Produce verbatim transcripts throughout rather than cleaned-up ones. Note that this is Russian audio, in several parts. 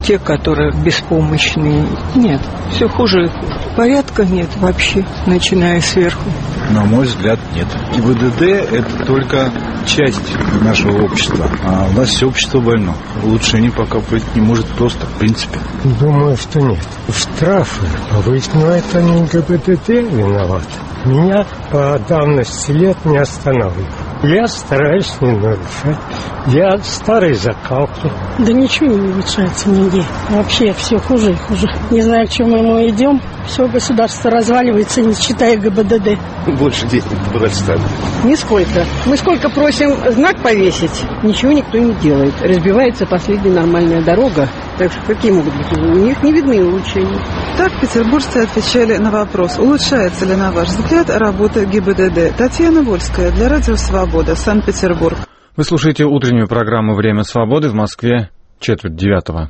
Те, которые беспомощные, нет, все хуже. Порядка нет вообще, начиная сверху. На мой взгляд, нет. ГИБДД – это только часть нашего общества, а у нас все общество больно. Улучшений пока быть не может просто, в принципе. Думаю, что нет. Штрафы повысить, но это не ГИБДД виноват. Меня по давности лет не останавливают. Я стараюсь не нарушать. Я старой закалки. Да ничего не улучшается нигде. Вообще все хуже и хуже. Не знаю, к чему мы идем. Все государство разваливается, не считая ГИБДД. Больше денег брать стали. Нисколько. Мы сколько просим знак повесить, ничего никто не делает. Разбивается последняя нормальная дорога. Так что какие могут быть? У них не видны улучшения. Так петербуржцы отвечали на вопрос, улучшается ли, на ваш взгляд, работа ГИБДД. Татьяна Вольская для Радио Свобода, Санкт-Петербург. Вы слушаете утреннюю программу «Время свободы», в Москве четверть девятого.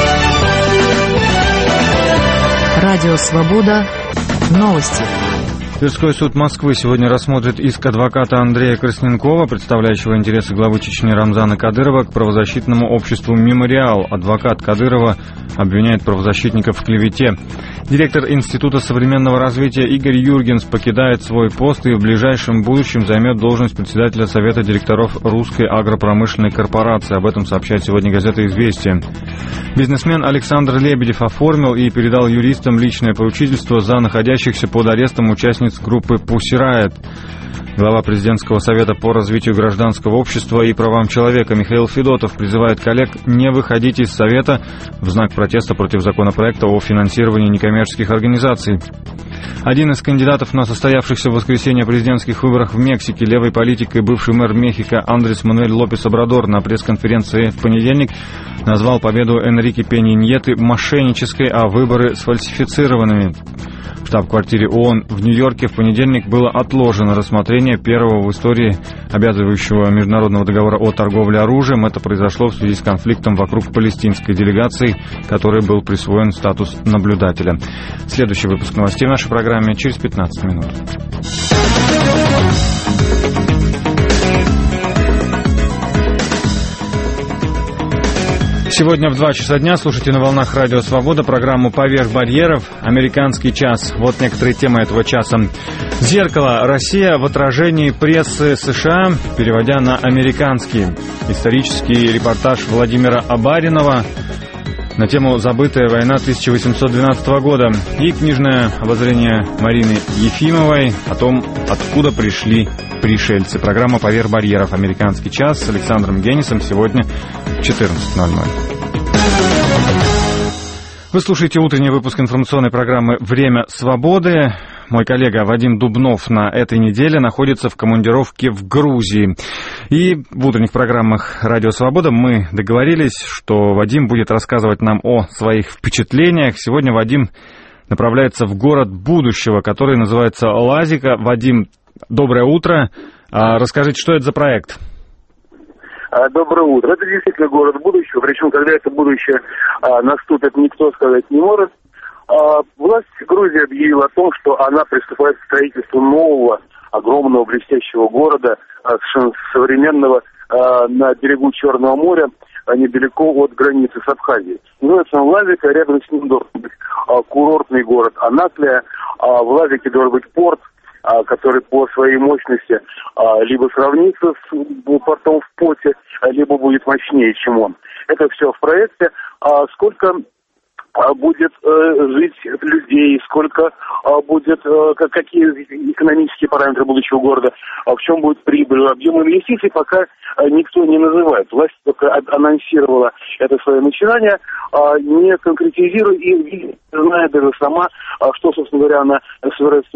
Радио Свобода. Новости. Тверской суд Москвы сегодня рассмотрит иск адвоката Андрея Красненкова, представляющего интересы главы Чечни Рамзана Кадырова, к правозащитному обществу «Мемориал». Адвокат Кадырова обвиняет правозащитников в клевете. Директор Института современного развития Игорь Юргенс покидает свой пост и в ближайшем будущем займет должность председателя Совета директоров Русской агропромышленной корпорации. Об этом сообщает сегодня газета «Известия». Бизнесмен Александр Лебедев оформил и передал юристам личное поручительство за находящихся под арестом участниц группы Pussy Riot. Глава президентского совета по развитию гражданского общества и правам человека Михаил Федотов призывает коллег не выходить из совета в знак протеста против законопроекта о финансировании некоммерческих организаций. Один из кандидатов на состоявшихся в воскресенье президентских выборах в Мексике, левый политик и бывший мэр Мехико Андрес Мануэль Лопес Обрадор, на пресс-конференции в понедельник назвал победу Энрике Пенья Ньеты мошеннической, а выборы сфальсифицированными. В штаб-квартире ООН в Нью-Йорке в понедельник было отложено рассмотрение первого в истории обязывающего международного договора о торговле оружием. Это произошло в связи с конфликтом вокруг палестинской делегации, которой был присвоен статус наблюдателя. Следующий выпуск новостей в нашей программе через пятнадцать минут. Сегодня в два часа дня слушайте на волнах Радио Свобода программу «Поверх барьеров. Американский час». Вот некоторые темы этого часа. «Зеркало. Россия в отражении прессы США», переводя на американский. Исторический репортаж Владимира Абаринова на тему «Забытая война тысяча восемьсот двенадцатого года». И книжное обозрение Марины Ефимовой о том, откуда пришли пришельцы. Программа «Поверх барьеров. Американский час» с Александром Генисом сегодня в четырнадцать ноль ноль. Вы слушаете утренний выпуск информационной программы «Время свободы». Мой коллега Вадим Дубнов на этой неделе находится в командировке в Грузии. И в утренних программах «Радио Свобода» мы договорились, что Вадим будет рассказывать нам о своих впечатлениях. Сегодня Вадим направляется в город будущего, который называется Лазика. Вадим, доброе утро. Расскажите, что это за проект? Доброе утро. Это действительно город будущего, причем когда это будущее а, наступит, никто сказать не может. А, власть Грузии объявила о том, что она приступает к строительству нового, огромного, блестящего города, а, современного, а, на берегу Черного моря, а, недалеко от границы с Абхазией. Называется он Лазика, рядом с ним должен быть а, курортный город Анаклия, а, в Лазике должен быть порт, который по своей мощности а, либо сравнится с портом в Поте, либо будет мощнее, чем он. Это все в проекте. А сколько а, будет э, жить людей, сколько а, будет, э, какие экономические параметры будущего города, а в чем будет прибыль, объем инвестиций, пока а, никто не называет. Власть только анонсировала это свое начинание, а, не конкретизируя и не зная даже сама, а, что, собственно говоря, она собирается